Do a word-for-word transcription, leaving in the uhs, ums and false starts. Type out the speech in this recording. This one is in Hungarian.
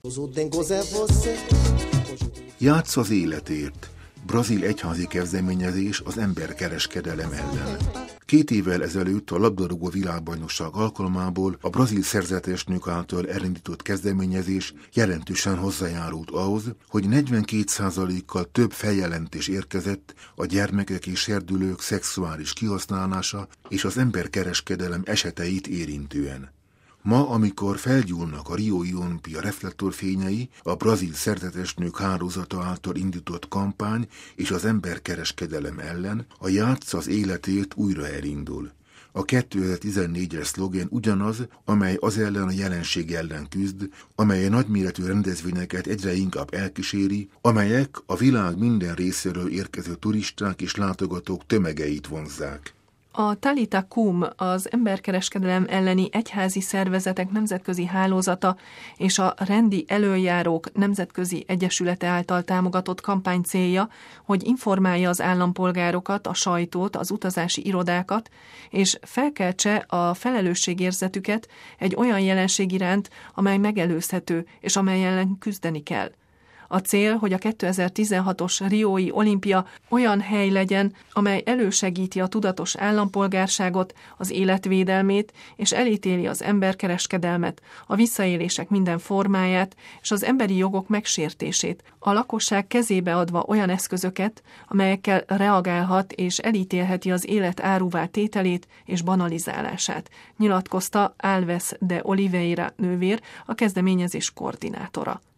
Játsz az életért. Brazil egyházi kezdeményezés az emberkereskedelem ellen. Két évvel ezelőtt a labdarúgó világbajnokság alkalmából a brazil szerzetesnők által elindított kezdeményezés jelentősen hozzájárult ahhoz, hogy negyvenkét százalékkal több feljelentés érkezett a gyermekek és serdülők szexuális kihasználása és az emberkereskedelem eseteit érintően. Ma, amikor felgyúlnak a Riói olimpia reflektorfényei, a brazil szerzetesnők hálózata által indított kampány és az emberkereskedelem ellen, a Játsz az életért újra elindul. A kétezer-tizennégyes szlogen ugyanaz, amely az ellen a jelenség ellen küzd, amely a nagyméretű rendezvényeket egyre inkább elkíséri, amelyek a világ minden részéről érkező turisták és látogatók tömegeit vonzzák. A Talita Kum, az emberkereskedelem elleni egyházi szervezetek nemzetközi hálózata és a Rendi Elöljárók Nemzetközi Egyesülete által támogatott kampány célja, hogy informálja az állampolgárokat, a sajtót, az utazási irodákat, és felkeltse a felelősségérzetüket egy olyan jelenség iránt, amely megelőzhető, és amely ellen küzdeni kell. A cél, hogy a kétezer-tizenhatos Riói olimpia olyan hely legyen, amely elősegíti a tudatos állampolgárságot, az életvédelmét, és elítéli az emberkereskedelmet, a visszaélések minden formáját, és az emberi jogok megsértését, a lakosság kezébe adva olyan eszközöket, amelyekkel reagálhat és elítélheti az élet áruvá tételét és banalizálását, nyilatkozta Alves de Oliveira nővér, a kezdeményezés koordinátora.